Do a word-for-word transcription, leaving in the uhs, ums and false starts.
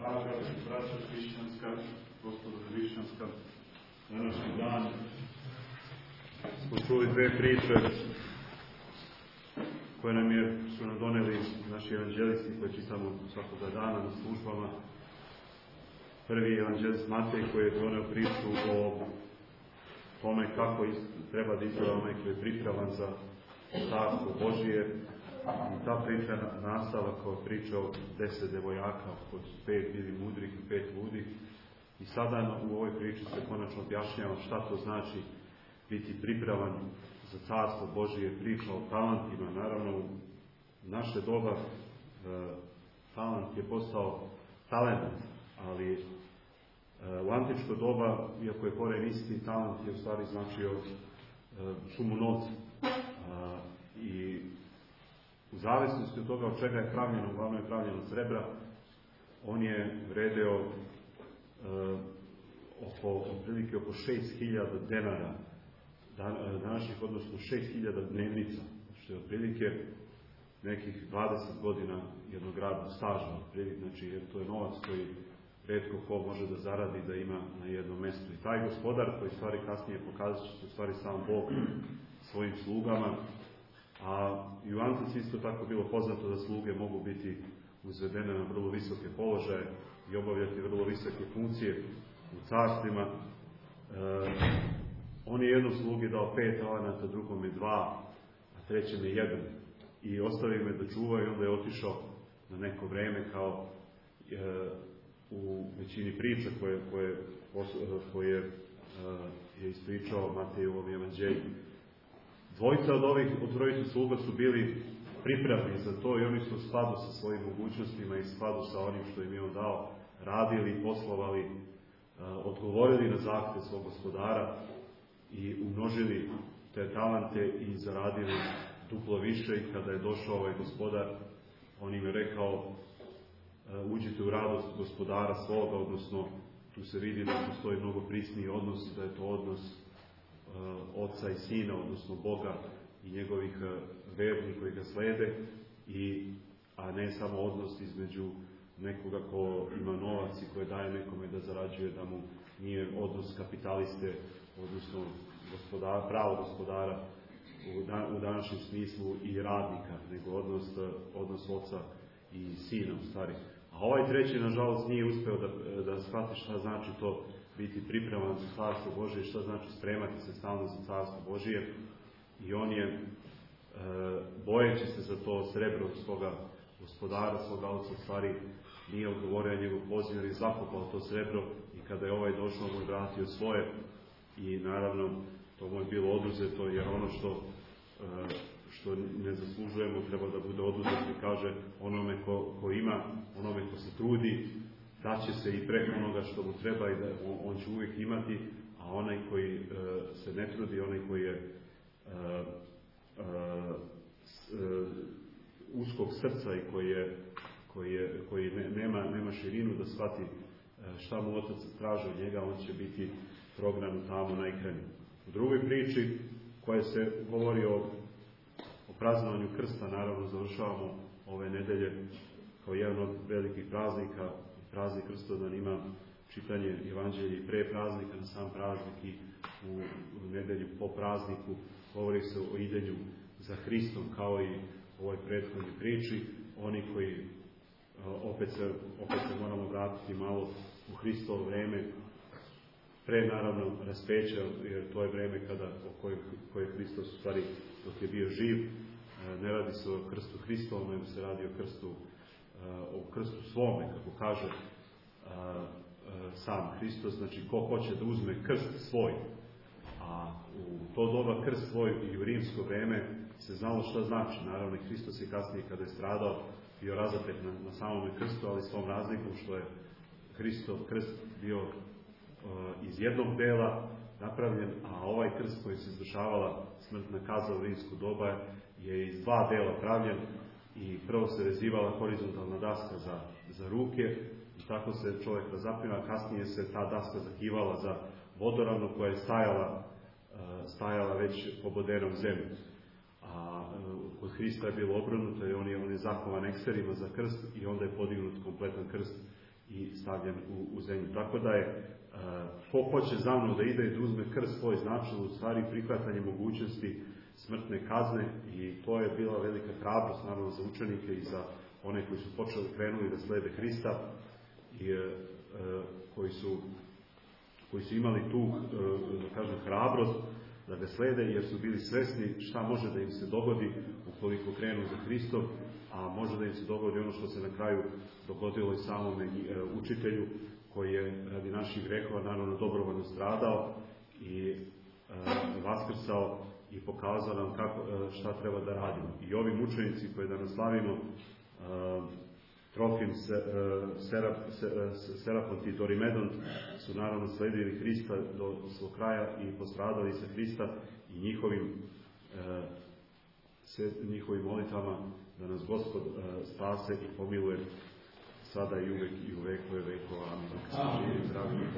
draga braća hrišćanska, gospodo hrišćanska, današnji dan smo čuli dve priče koje nam je, su nam doneli naši evanđelisti koje čitamo svakoga dana na službama. Prvi evanđelist Matej koji je doneo priču o tome kako treba da izgleda onaj koji je pripravan za carstvo Božije. I ta priča nastala kao priča o deset devojaka, od pet bili mudrih i pet ludih. I sada u ovoj priči se konačno objašnjava šta to znači biti pripravan za carstvo Božije, priča o talentima. Naravno, u naše doba e, talent je postao talent, ali e, u antičko doba, iako je koren isti, talent je u stvari značio e, sumu novca. E, I u zavisnosti od toga od čega je pravljeno, uglavnom je pravljeno srebra, on je vredeo e, oko, otprilike oko šest hiljada denara današnjih, odnosno šest hiljada dnevnica, što je otprilike nekih dvadeset godina jednog radnog staža, otprilike, znači jer to je novac koji retko ko može da zaradi da ima na jednom mjestu. I taj gospodar, koji stvari kasnije pokazat će se u stvari sam Bog svojim slugama, a i u antici isto tako bilo poznato da sluge mogu biti uzvedene na vrlo visoke položaje i obavljati vrlo visoke funkcije u carstvima. E, on je jednom slugi dao pet talenata, drugome dva, a trećem je jedan. I ostavio me da čuva i onda je otišao na neko vreme kao e, u većini priča koje, koje, koje e, je ispričao Matej u ovom evanđelju. Dvojica od ovih, od trojice sluga su bili pripravni za to i oni su u skladu sa svojim mogućnostima i skladu sa onim što im je on dao, radili, poslovali, uh, odgovorili na zahtjev svog gospodara i umnožili te talente i zaradili duplo više. I kada je došao ovaj gospodar, on im je rekao uh, uđite u radost gospodara svoga, odnosno tu se vidi da postoji mnogo prisniji odnos, da je to odnos Oca i Sina, odnosno Boga i njegovih vernih koji ga slede, i, a ne samo odnos između nekoga ko ima novac i koje daje nekome da zarađuje, da mu nije odnos kapitaliste, odnosno gospodara, pravo gospodara u, dan, u današnjem smislu i radnika, nego odnos, odnos Oca i Sina u stvari. A ovaj treći, nažalost, nije uspeo da, da shvati šta znači to biti pripreman za carstvo Božije, šta znači spremati se stalno za carstvo Božije. I on je, e, bojeći se za to srebro svoga gospodara, svoga oca, stvari nije odgovorio njegov poziv i zakopao to srebro. I kada je ovaj došao, mu je vratio svoje. I naravno, to mu je bilo oduzeto, jer ono što, e, što ne zaslužujemo treba da bude oduzeto. I kaže onome ko, ko ima, onome ko se trudi, daće se i preko onoga što mu treba i da on, on će uvijek imati, a onaj koji e, se ne trudi, onaj koji je e, e, s, e, uskog srca i koji, je, koji, je, koji ne, nema, nema širinu da shvati e, šta mu Otac traži od njega, on će biti prognan tamo najkrajnje. U drugoj priči koja se govori o, o praznovanju krsta, naravno završavamo ove nedelje kao jedan od velikih praznika. Praznik Krstodan ima čitanje evanđelja i pre praznika, na sam praznik i u, u nedelju po prazniku. Govori se o idenju za Hristom, kao i u ovoj prethodnoj priči. Oni koji, opet se, opet se moramo vratiti malo u Hristovo vreme, pre naravno raspeća, jer to je vreme kada, o koje, koje Hristos u stvari dok je bio živ. Ne radi se o krstu Hristovom, nego se radi o krstu o krstu svome, kako kaže a, a, sam Hristos. Znači, ko hoće da uzme krst svoj, a u to doba krst svoj i u rimsko vreme se znalo šta znači. Naravno, i Hristos je kasnije, kada je stradao, bio razapet na, na samome krstu, ali s tom razlikom što je Hristov krst bio a, iz jednog dela napravljen, a ovaj krst koji se izvršavala smrtna kazna u rimsko doba je iz dva dela pravljen. I prvo se vezivala horizontalna daska za, za ruke i tako se čovjek razapinao, kasnije se ta daska zakivala za vodoravnu koja je stajala, stajala već pobodenom zemlju. A kod Hrista je bilo obrnuto, jer on je, on je zakovan ekserima za krst i onda je podignut kompletan krst i stavljen u, u zemlju. Tako da je ko hoće za mnom da ide i da uzme krst svoj, značilo u stvari prihvatanje mogućnosti smrtne kazne, i to je bila velika hrabrost naravno za učenike i za one koji su počeli krenuli da slede Hrista i e, koji su koji su imali tu e, da kažem hrabrost da ga slede, jer su bili svesni šta može da im se dogodi ukoliko krenu za Hristom, a može da im se dogodi ono što se na kraju dogodilo i samome e, učitelju, koji je radi naših grehova naravno dobrovoljno stradao i e, vaskrsao i pokazao nam kako, e, šta treba da radimo. I ovi mučenici koje danas slavimo, e, Trofim, se, e, Serap, se, e, Serapont i Dorimedont, su naravno sledili Hrista do svog kraja i postradali sa Hrista, i njihovim e, se, njihovim molitvama da nas Gospod e, spase i pomiluje sada i uvek i u vekove vekova. Amin. Amin.